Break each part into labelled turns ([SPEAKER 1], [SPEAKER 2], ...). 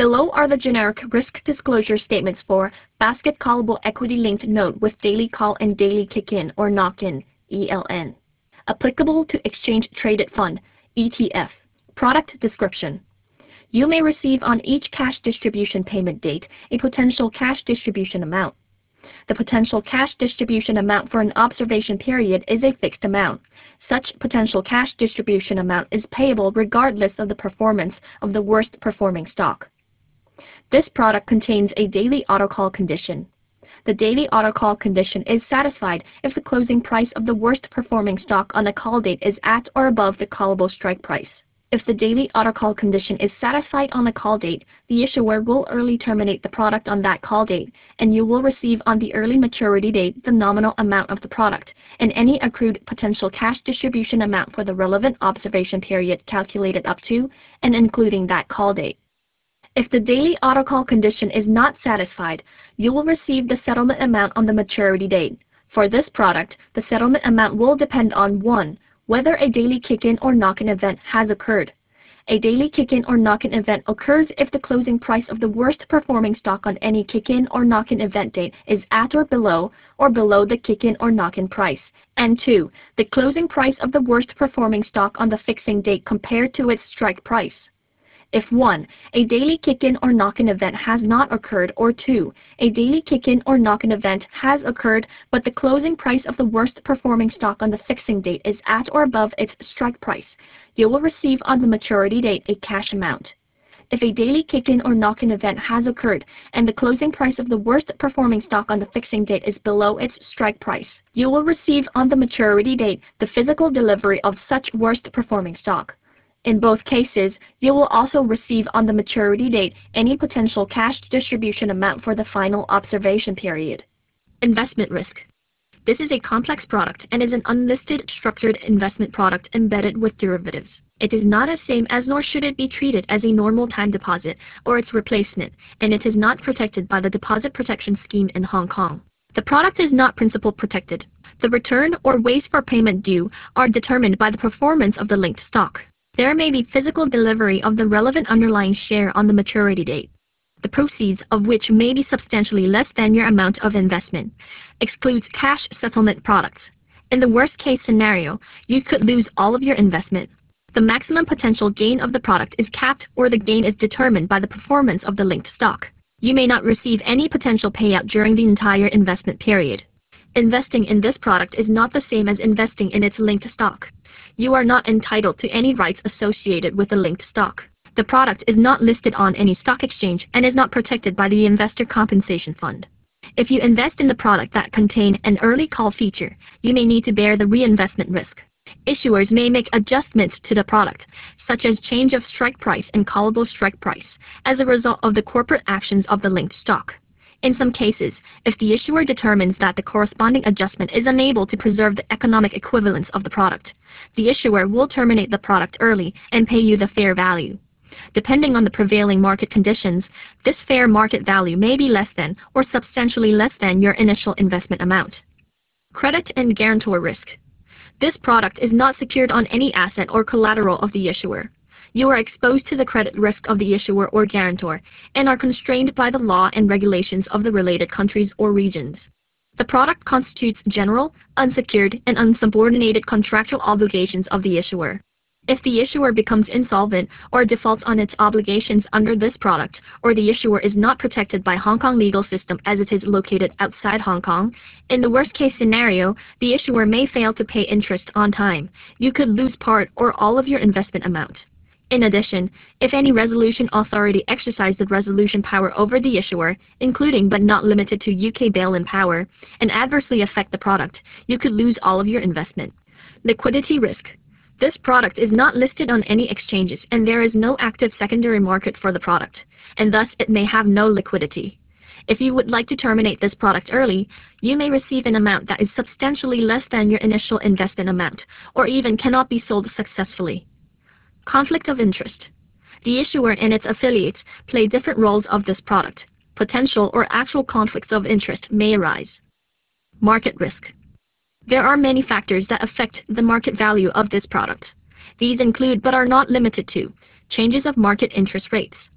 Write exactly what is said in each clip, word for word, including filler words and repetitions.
[SPEAKER 1] Below are the generic risk disclosure statements for basket callable equity-linked note with daily call and daily kick-in or knock-in (E L N). Applicable to exchange-traded fund (E T F). Product description. You may receive on each cash distribution payment date a potential cash distribution amount. The potential cash distribution amount for an observation period is a fixed amount. Such potential cash distribution amount is payable regardless of the performance of the worst performing stock. This product contains a daily autocall condition. The daily autocall condition is satisfied if the closing price of the worst performing stock on the call date is at or above the callable strike price. If the daily autocall condition is satisfied on the call date, the issuer will early terminate the product on that call date, and you will receive on the early maturity date the nominal amount of the product and any accrued potential cash distribution amount for the relevant observation period calculated up to and including that call date. If the daily autocall condition is not satisfied, you will receive the settlement amount on the maturity date. For this product, the settlement amount will depend on one Whether a daily kick-in or knock-in event has occurred. A daily kick-in or knock-in event occurs if the closing price of the worst performing stock on any kick-in or knock-in event date is at or below or below the kick-in or knock-in price, and two The closing price of the worst performing stock on the fixing date compared to its strike price. If one A daily kick-in or knock-in event has not occurred, or two A daily kick-in or knock-in event has occurred but the closing price of the worst performing stock on the fixing date is at or above its strike price, you will receive on the maturity date a cash amount. If a daily kick-in or knock-in event has occurred and the closing price of the worst performing stock on the fixing date is below its strike price, you will receive on the maturity date the physical delivery of such worst performing stock. In both cases, you will also receive on the maturity date any potential cash distribution amount for the final observation period. Investment risk. This is a complex product and is an unlisted structured investment product embedded with derivatives. It is not as same as nor should it be treated as a normal time deposit or its replacement, and it is not protected by the Deposit Protection Scheme in Hong Kong. The product is not principal protected. The return or ways for payment due are determined by the performance of the linked stock. There may be physical delivery of the relevant underlying share on the maturity date, the proceeds of which may be substantially less than your amount of investment. Excludes cash settlement products. In the worst-case scenario, you could lose all of your investment. The maximum potential gain of the product is capped, or the gain is determined by the performance of the linked stock. You may not receive any potential payout during the entire investment period. Investing in this product is not the same as investing in its linked stock. You are not entitled to any rights associated with the linked stock. The product is not listed on any stock exchange and is not protected by the Investor Compensation Fund. If you invest in the product that contain an early call feature, you may need to bear the reinvestment risk. Issuers may make adjustments to the product, such as change of strike price and callable strike price, as a result of the corporate actions of the linked stock. In some cases, if the issuer determines that the corresponding adjustment is unable to preserve the economic equivalence of the product, the issuer will terminate the product early and pay you the fair value. Depending on the prevailing market conditions, this fair market value may be less than or substantially less than your initial investment amount. Credit and guarantor risk. This product is not secured on any asset or collateral of the issuer. You are exposed to the credit risk of the issuer or guarantor and are constrained by the law and regulations of the related countries or regions. The product constitutes general, unsecured, and unsubordinated contractual obligations of the issuer. If the issuer becomes insolvent or defaults on its obligations under this product, or the issuer is not protected by Hong Kong legal system as it is located outside Hong Kong, in the worst-case scenario, the issuer may fail to pay interest on time. You could lose part or all of your investment amount. In addition, if any resolution authority exercised the resolution power over the issuer, including but not limited to U K bail-in power, and adversely affect the product, you could lose all of your investment. Liquidity risk. This product is not listed on any exchanges and there is no active secondary market for the product, and thus it may have no liquidity. If you would like to terminate this product early, you may receive an amount that is substantially less than your initial investment amount, or even cannot be sold successfully. Conflict of interest. The issuer and its affiliates play different roles of this product. Potential or actual conflicts of interest may arise. Market risk. There are many factors that affect the market value of this product. These include but are not limited to changes of market interest rates,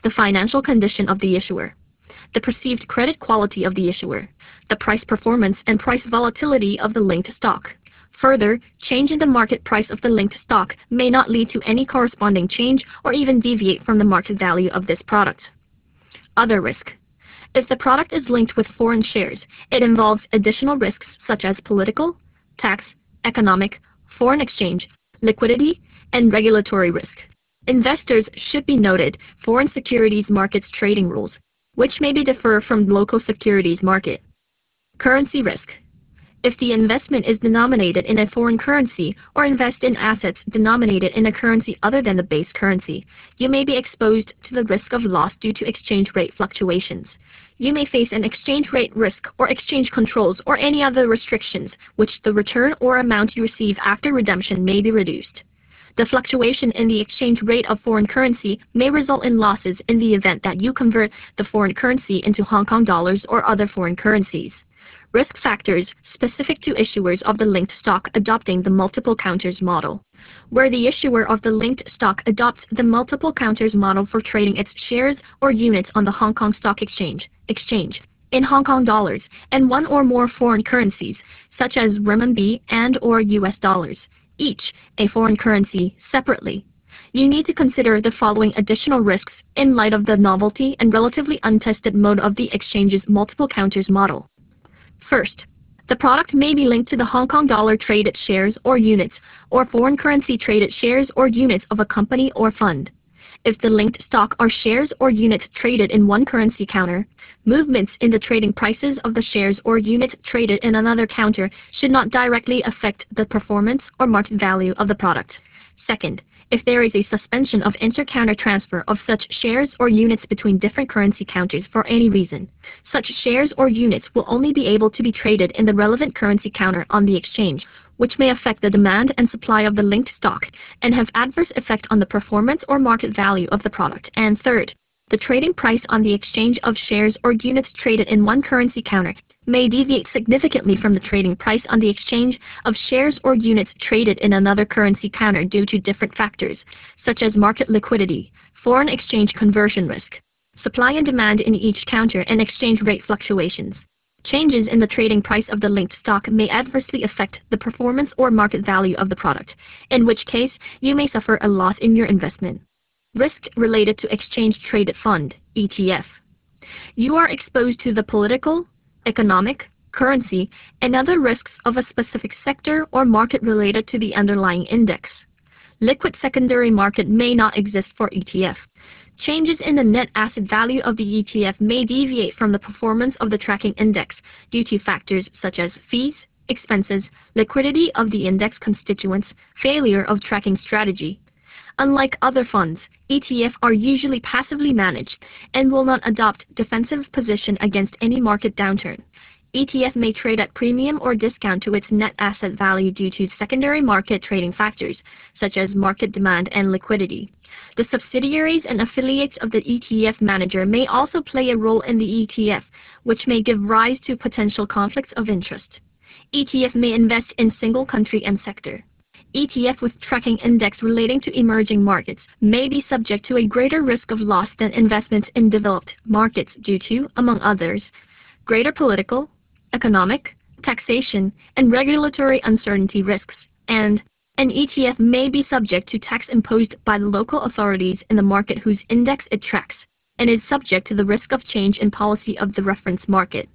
[SPEAKER 1] the financial condition of the issuer, the perceived credit quality of the issuer, the price performance and price volatility of the linked stock. Further, change in the market price of the linked stock may not lead to any corresponding change or even deviate from the market value of this product. Other risk. If the product is linked with foreign shares, it involves additional risks such as political, tax, economic, foreign exchange, liquidity, and regulatory risk. Investors should be noted foreign securities markets trading rules, which may be differ from local securities market. Currency risk. If the investment is denominated in a foreign currency or invest in assets denominated in a currency other than the base currency, you may be exposed to the risk of loss due to exchange rate fluctuations. You may face an exchange rate risk or exchange controls or any other restrictions, which the return or amount you receive after redemption may be reduced. The fluctuation in the exchange rate of foreign currency may result in losses in the event that you convert the foreign currency into Hong Kong dollars or other foreign currencies. Risk factors specific to issuers of the linked stock adopting the multiple counters model. Where the issuer of the linked stock adopts the multiple counters model for trading its shares or units on the Hong Kong Stock Exchange, exchange in Hong Kong dollars and one or more foreign currencies, such as renminbi and or U S dollars, each a foreign currency separately. You need to consider the following additional risks in light of the novelty and relatively untested mode of the exchange's multiple counters model. First, the product may be linked to the Hong Kong dollar traded shares or units, or foreign currency traded shares or units of a company or fund. If the linked stock are shares or units traded in one currency counter, movements in the trading prices of the shares or units traded in another counter should not directly affect the performance or market value of the product. Second, if there is a suspension of inter-counter transfer of such shares or units between different currency counters for any reason, such shares or units will only be able to be traded in the relevant currency counter on the exchange, which may affect the demand and supply of the linked stock and have adverse effect on the performance or market value of the product. And third, the trading price on the exchange of shares or units traded in one currency counter may deviate significantly from the trading price on the exchange of shares or units traded in another currency counter due to different factors, such as market liquidity, foreign exchange conversion risk, supply and demand in each counter, and exchange rate fluctuations. Changes in the trading price of the linked stock may adversely affect the performance or market value of the product, in which case you may suffer a loss in your investment. Risk related to exchange traded fund, E T F. You are exposed to the political, economic, currency, and other risks of a specific sector or market related to the underlying index. Liquid secondary market may not exist for E T F. Changes in the net asset value of the E T F may deviate from the performance of the tracking index due to factors such as fees, expenses, liquidity of the index constituents, failure of tracking strategy. Unlike other funds, E T F are usually passively managed and will not adopt defensive position against any market downturn. E T F may trade at premium or discount to its net asset value due to secondary market trading factors, such as market demand and liquidity. The subsidiaries and affiliates of the E T F manager may also play a role in the E T F, which may give rise to potential conflicts of interest. E T F may invest in single country and sector. E T F with tracking index relating to emerging markets may be subject to a greater risk of loss than investments in developed markets due to, among others, greater political, economic, taxation, and regulatory uncertainty risks, and an E T F may be subject to tax imposed by the local authorities in the market whose index it tracks, and is subject to the risk of change in policy of the reference market.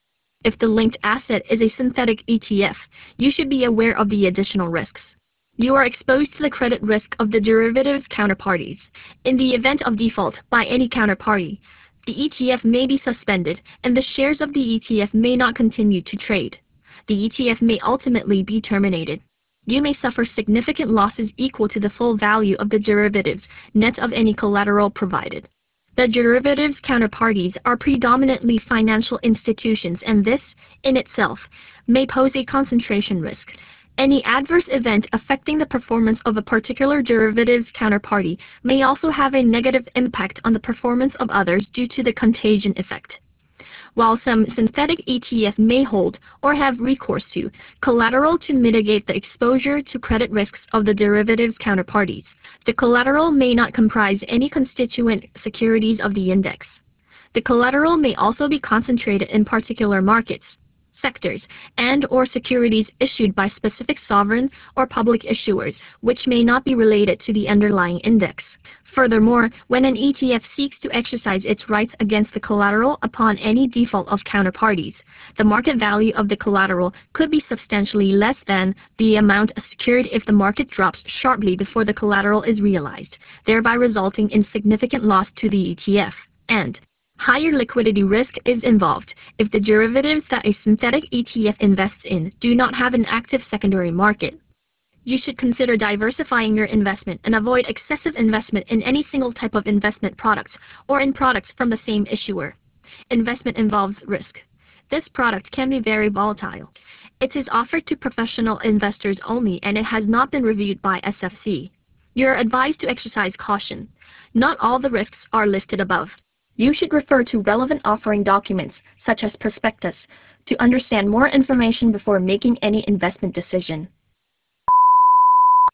[SPEAKER 1] If the linked asset is a synthetic E T F, you should be aware of the additional risks. You are exposed to the credit risk of the derivatives counterparties. In the event of default by any counterparty, the E T F may be suspended and the shares of the E T F may not continue to trade. The E T F may ultimately be terminated. You may suffer significant losses equal to the full value of the derivatives, net of any collateral provided. The derivatives counterparties are predominantly financial institutions, and this, in itself, may pose a concentration risk. Any adverse event affecting the performance of a particular derivatives counterparty may also have a negative impact on the performance of others due to the contagion effect. while some synthetic E T F may hold or have recourse to collateral to mitigate the exposure to credit risks of the derivatives counterparties. The collateral may not comprise any constituent securities of the index. The collateral may also be concentrated in particular markets, sectors, and or securities issued by specific sovereign or public issuers, which may not be related to the underlying index. Furthermore, when an E T F seeks to exercise its rights against the collateral upon any default of counterparties, the market value of the collateral could be substantially less than the amount secured if the market drops sharply before the collateral is realized, thereby resulting in significant loss to the E T F. And higher liquidity risk is involved if the derivatives that a synthetic E T F invests in do not have an active secondary market. You should consider diversifying your investment and avoid excessive investment in any single type of investment products or in products from the same issuer. Investment involves risk. This product can be very volatile. It is offered to professional investors only and it has not been reviewed by S F C. You are advised to exercise caution. Not all the risks are listed above. You should refer to relevant offering documents, such as prospectus, to understand more information before making any investment decision.